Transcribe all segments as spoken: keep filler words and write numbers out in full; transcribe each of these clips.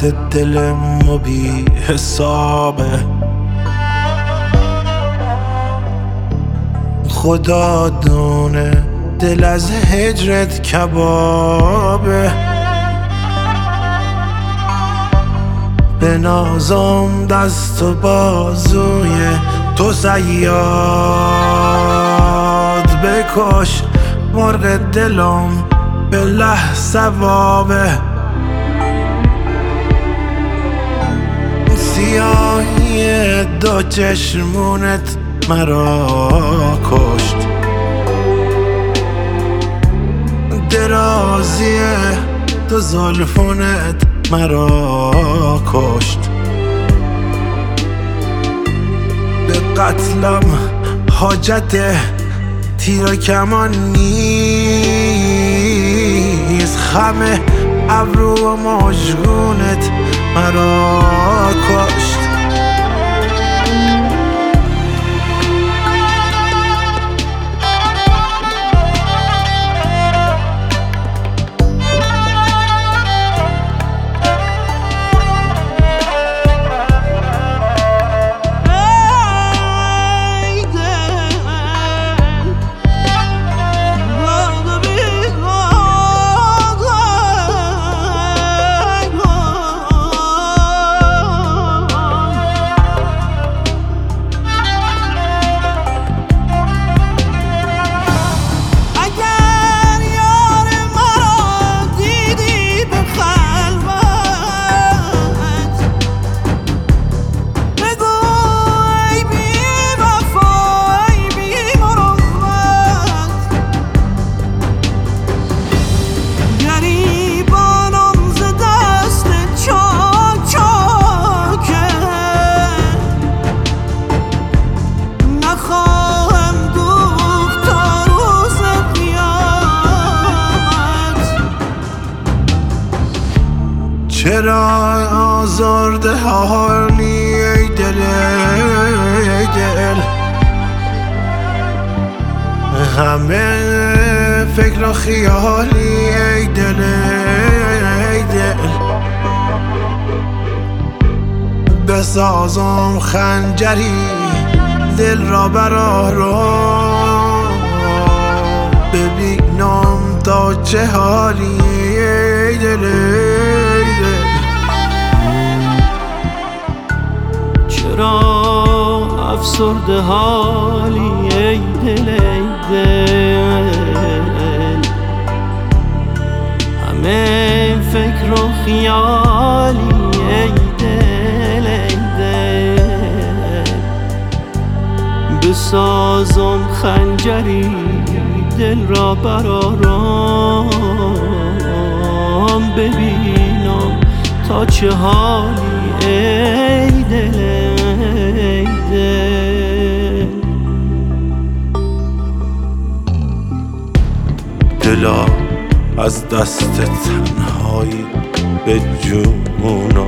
درد دل ما بی حسابه. خدا دونه دل از هجرت کبابه. به نازم دست و بازوی تو صیاد بکش، مرغ دلم به له ثوابه. سیاهی دو چشمونت مرا کشت، درازی دو زلفونت مرا کشت. به قتلم حاجت تیر و کمان نیست، خم ابرو و مژگونت مرا کشت. چرا آزرده حالی ای دل ای دل، همه فکر و خیالی ای دل ای دل. بسازم خنجری دل را برآرم، ببینم تا چه حالی ای دل ای دل. چرا افسرده حالی ای دل ای دل، همه فکر و خیالی ای دل ای دل. بسازم خنجری دل را برآرم، ببینم تا چه حالی ای دل ای دل. دلا از دست تنهایی به جونم،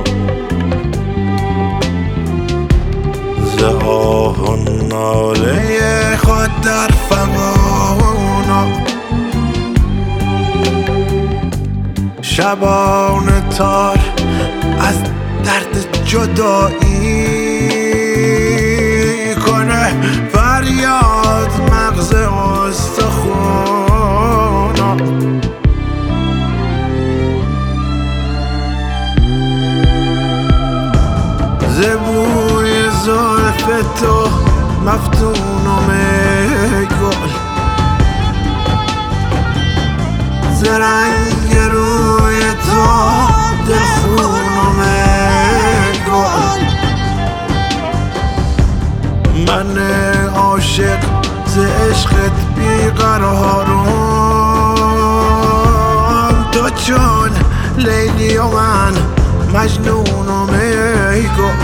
ز آه و ناله خود در فغانم. شبان تار از درد جدایی کنه فریاد مغز استخونم. ز بوی زلف تو مفتونم ای گل، ز رنگ روی تو دلخونم ای گل. من عاشق ز عشقت بیقرارم، تو چون لیلی و من مجنونم ای گل.